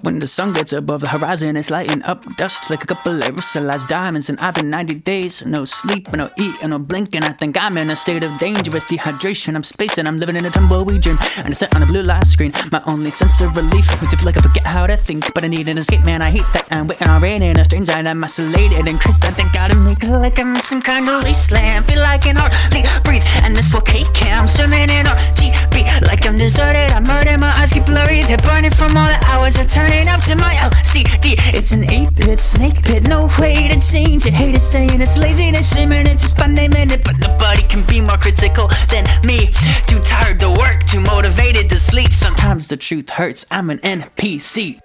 When the sun gets above the horizon, it's lighting up dust like a couple of crystallized diamonds. And I've been 90 days, no sleep, no eat, and no blinking. I think I'm in a state of dangerous dehydration. I'm spacing, I'm living in a tumbleweed dream, and it's set on a blue light screen. My only sense of relief is to feel like I forget how to think. But I need an escape, man, I hate that I'm waiting on rain in a strange island. I'm isolated and Chris, I think gotta make it like I'm in some kind of wasteland. Feel like I can hardly breathe, and this volcano I'm swimming in RGB like I'm deserted. I'm murdered, my eyes keep blurry. They're burning from all the hours of turning up to my LCD. It's an 8-bit snake pit, no way to change it. Hate it saying it's laziness, shaming it just by naming it. But nobody can be more critical than me. Too tired to work, too motivated to sleep. Sometimes the truth hurts, I'm an NPC.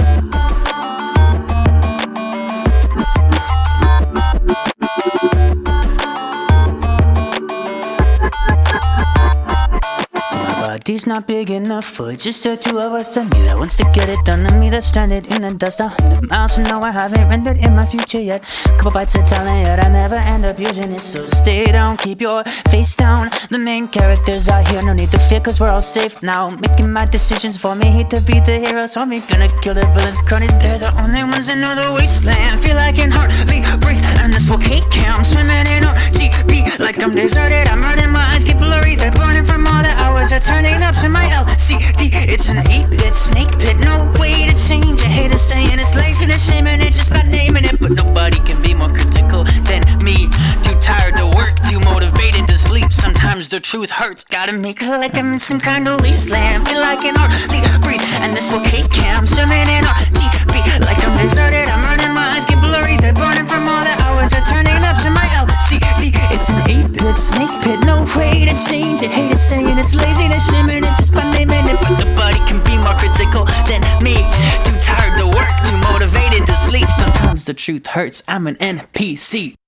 Body's not big enough for just the two of us. To me that wants to get it done, to me that's stranded in the dust 100 miles from now. I haven't rendered in my future yet. Couple bites of talent yet I never end up using it. So stay down, keep your face down. The main characters are here, no need to fear cause we're all safe now. Making my decisions for me, hate to be the hero, so me gonna kill the villains, cronies. They're the only ones that know the wasteland. Feel like I can hardly breathe, and this volcano I'm swimming in RGB like I'm deserted. I'm hurting, my eyes keep blurry. They're burning from all the hours of turning up to my LCD. It's an 8-bit snake pit, no way to change it. Hate it saying it's laziness, shaming it just by naming it. But nobody can be more critical than me. Too tired to work, too motivated to sleep. Sometimes the truth hurts, gotta make it like I'm in some kind of wasteland. Feel like I can hardly breathe, and this volcano I'm swimming in RGB like I'm deserted. I'm running, my eyes get blurry. They're burning from all the hours of turning up to my LCD. It's an 8-bit snake pit, no way to change it. Hate it saying it's laziness, shaming it just by naming it. But nobody can be more critical than me. Too tired to work, too motivated to sleep. Sometimes the truth hurts, I'm an NPC.